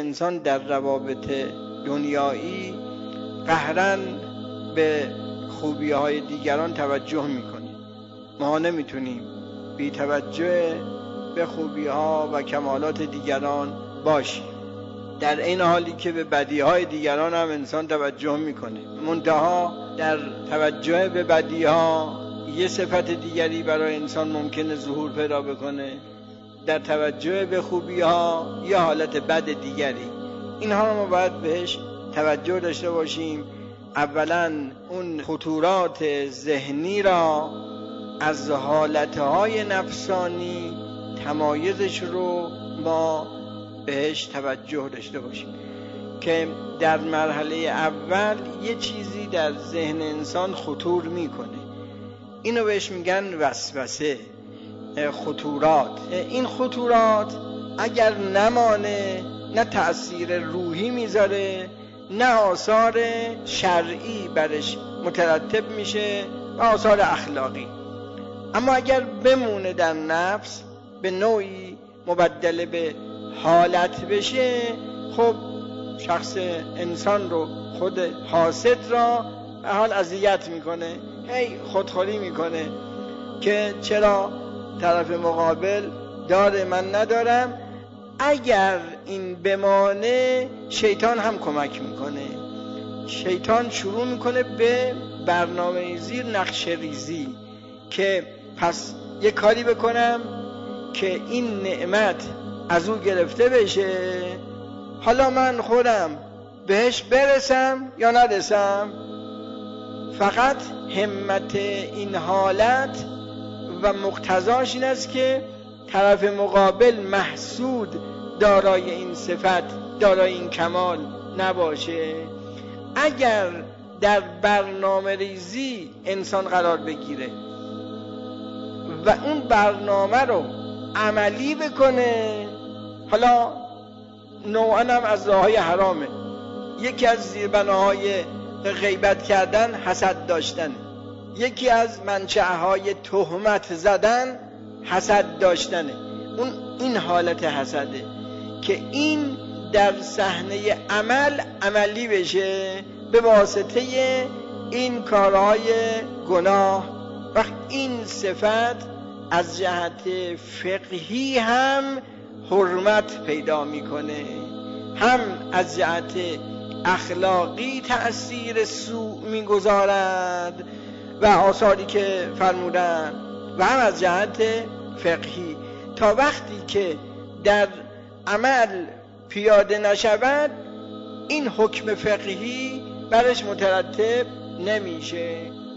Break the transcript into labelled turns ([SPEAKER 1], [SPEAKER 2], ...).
[SPEAKER 1] انسان در روابط دنیایی قهراً به خوبی‌های دیگران توجه می‌کنیم. ما نمی‌تونیم بی توجه به خوبی‌ها و کمالات دیگران باشیم، در این حالی که به بدیهای دیگران هم انسان توجه می‌کنه. منتها در توجه به بدیها یه صفت دیگری برای انسان ممکنه ظهور پیدا بکنه، در توجه به خوبی‌ها یه حالت بد دیگری. اینها رو ما باید بهش توجه داشته باشیم. اولاً اون خطورات ذهنی را از حالتهای نفسانی تمایزش رو ما بهش توجه داشته باشیم که در مرحله اول یه چیزی در ذهن انسان خطور میکنه. اینو بهش میگن وسوسه، خطورات. این خطورات اگر نمانه نه تأثیر روحی میذاره نه آثار شرعی برش مترتب میشه و آثار اخلاقی. اما اگر بمونه در نفس به نوعی مبدل به حالت بشه، خب شخص انسان رو، خود حاسد را به حال اذیت میکنه، خودخوری میکنه که چرا طرف مقابل داره من ندارم. اگر این بمانه شیطان هم کمک میکنه. شیطان شروع میکنه به برنامه‌ریزی، نقشه ریزی که پس یه کاری بکنم که این نعمت از او گرفته بشه، حالا من خودم بهش برسم یا نرسم. فقط همت این حالت و مقتضاش این است که طرف مقابل محسود دارای این صفت، دارای این کمال نباشه. اگر در برنامه ریزی انسان قرار بگیره و اون برنامه رو عملی بکنه، حالا نوعاً هم از راه‌های حرامه. یکی از زیربناهای غیبت کردن حسد داشتن، یکی از منشأهای تهمت زدن حسد داشتنه. این حالت حسده که این در صحنه عملی بشه به واسطه این کارهای گناه. وقت این صفت از جهت فقهی هم حرمت پیدا میکنه، هم از جهت اخلاقی تأثیر سوء میگذارد و آثاری که فرمودن، و هم از جهت فقهی. تا وقتی که در عمل پیاده نشود این حکم فقهی برش مترتب نمیشه.